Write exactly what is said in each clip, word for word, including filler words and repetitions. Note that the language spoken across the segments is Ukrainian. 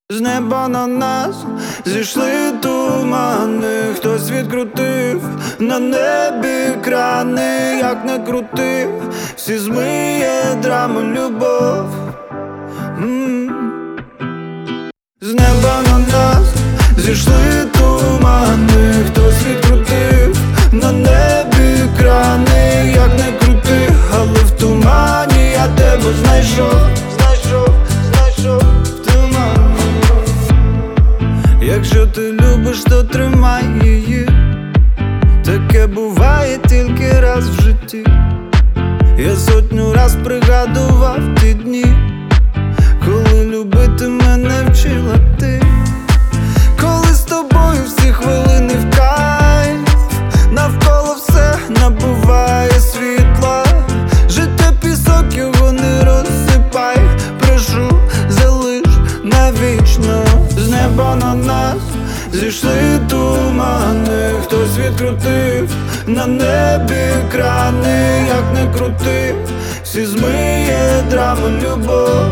З неба на нас зійшли тумани, хтось відкрутив на небі крани, як не крути, всі змиє драми любов. М-м. З неба на нас зійшли тумани, хтось відкрутив на небі крани, як не крути, але в тумані я тебе знайшов, знайшов, знайшов в тумані. Якщо ти любиш, то тримай її. Таке буває тільки раз в житті. Я сотню раз пригадував ті дні, коли любити мене вчила ти. Коли з тобою всі хвилини в кайф, навколо все набуває світла. Життя пісок, його не розсипай, прошу, залиш навічно. З неба на нас зійшли тумани, хтось відкрутив на небі крани, як не крути, всі змиє драми любов.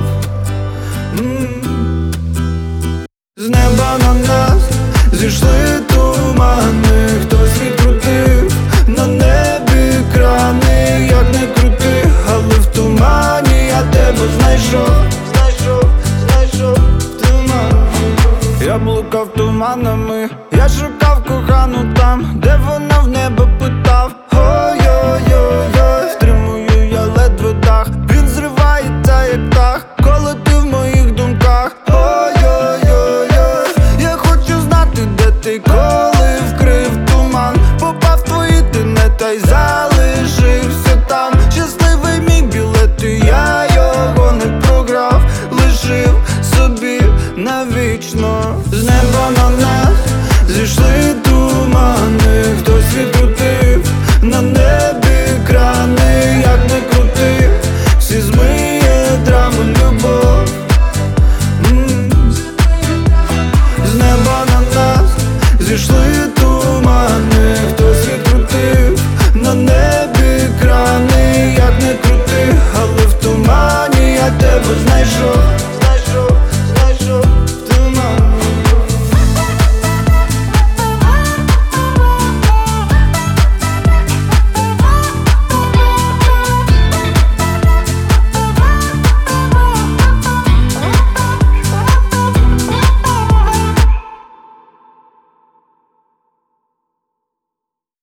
М-м. З неба на нас зійшли тумани, хтось відкрутив на небі крани, як не крути, але в тумані я тебе знайшов, знайшов, знайшов в тумані. Я блукав туманами, я шукав кохану там, де вона в небо питав. Ой-ой-ой-ой, втримую я ледве дах, він зривається як птах, коли ти в моїх думках. Ой-ой-ой-ой, я хочу знати, де ти, коли вкрив туман, попав в твої тенета й залишився там. Щасливий мій білет, і я його не програв, лишив собі навічно. З неба на нас зійшли тумани, хтось відкрутив